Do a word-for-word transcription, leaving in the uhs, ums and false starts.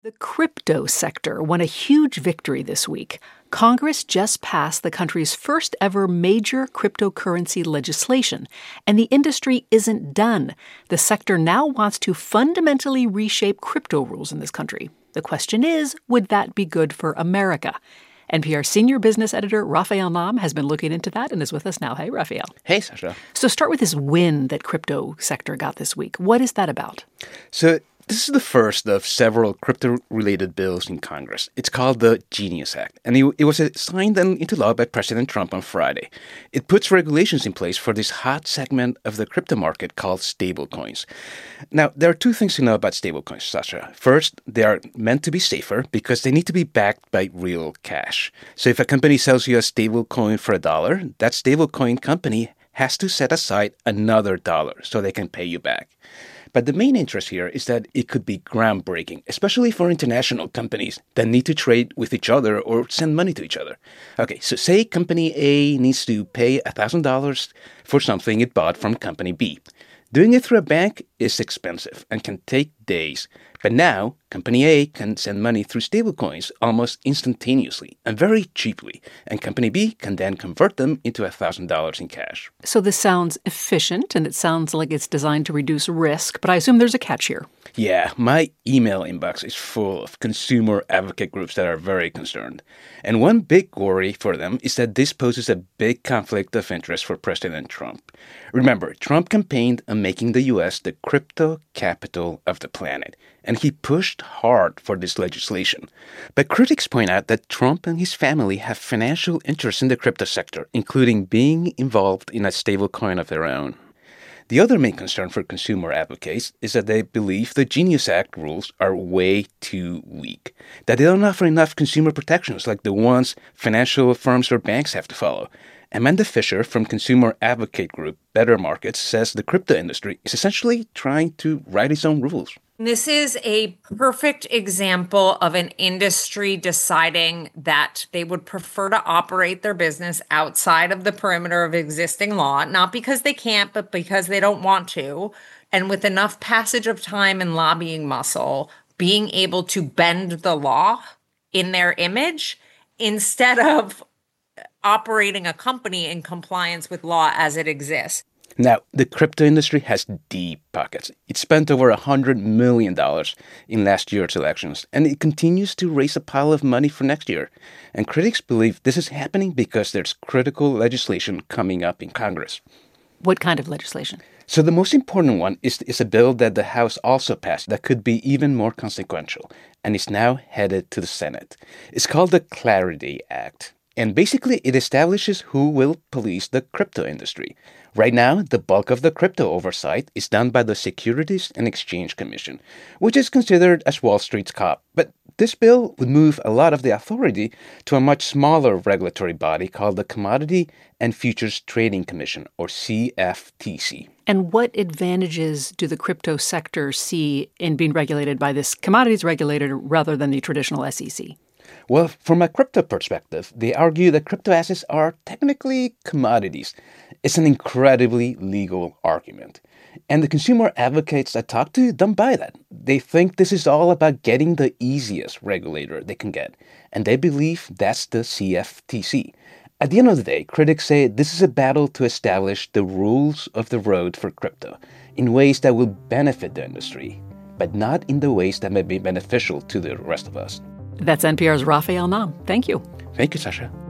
The crypto sector won a huge victory this week. Congress just passed the country's first ever major cryptocurrency legislation, and the industry isn't done. The sector now wants to fundamentally reshape crypto rules in this country. The question is, would that be good for America? N P R senior business editor Raphael Nahm has been looking into that and is with us now. Hey, Raphael. Hey, Sasha. So start with this win that crypto sector got this week. What is that about? So this is the first of several crypto-related bills in Congress. It's called the Genius Act, and it, it was signed into law by President Trump on Friday. It puts regulations in place for this hot segment of the crypto market called stablecoins. Now, there are two things to know about stablecoins, Sasha. First, they are meant to be safer because they need to be backed by real cash. So if a company sells you a stablecoin for a dollar, that stablecoin company has to set aside another dollar so they can pay you back. But the main interest here is that it could be groundbreaking, especially for international companies that need to trade with each other or send money to each other. Okay, so say Company A needs to pay one thousand dollars for something it bought from Company B. Doing it through a bank is expensive and can take days. But now, Company A can send money through stablecoins almost instantaneously and very cheaply, and Company B can then convert them into one thousand dollars in cash. So this sounds efficient, and it sounds like it's designed to reduce risk, but I assume there's a catch here. Yeah, my email inbox is full of consumer advocate groups that are very concerned. And one big worry for them is that this poses a big conflict of interest for President Trump. Remember, Trump campaigned on making the U S the crypto capital of the planet, and he pushed hard for this legislation. But critics point out that Trump and his family have financial interests in the crypto sector, including being involved in a stablecoin of their own. The other main concern for consumer advocates is that they believe the Genius Act rules are way too weak, that they don't offer enough consumer protections like the ones financial firms or banks have to follow. Amanda Fisher from consumer advocate group Better Markets says the crypto industry is essentially trying to write its own rules. This is a perfect example of an industry deciding that they would prefer to operate their business outside of the perimeter of existing law, not because they can't, but because they don't want to. And with enough passage of time and lobbying muscle, being able to bend the law in their image instead of operating a company in compliance with law as it exists. Now, the crypto industry has deep pockets. It spent over one hundred million dollars in last year's elections, and it continues to raise a pile of money for next year. And critics believe this is happening because there's critical legislation coming up in Congress. What kind of legislation? So the most important one is, is a bill that the House also passed that could be even more consequential, and is now headed to the Senate. It's called the Clarity Act. And basically, it establishes who will police the crypto industry. Right now, the bulk of the crypto oversight is done by the Securities and Exchange Commission, which is considered as Wall Street's cop. But this bill would move a lot of the authority to a much smaller regulatory body called the Commodity and Futures Trading Commission, or C F T C. And what advantages do the crypto sector see in being regulated by this commodities regulator rather than the traditional S E C? Well, from a crypto perspective, they argue that crypto assets are technically commodities. It's an incredibly legal argument. And the consumer advocates I talk to don't buy that. They think this is all about getting the easiest regulator they can get. And they believe that's the C F T C. At the end of the day, critics say this is a battle to establish the rules of the road for crypto in ways that will benefit the industry, but not in the ways that may be beneficial to the rest of us. That's N P R's Raphael Nahm. Thank you. Thank you, Sasha.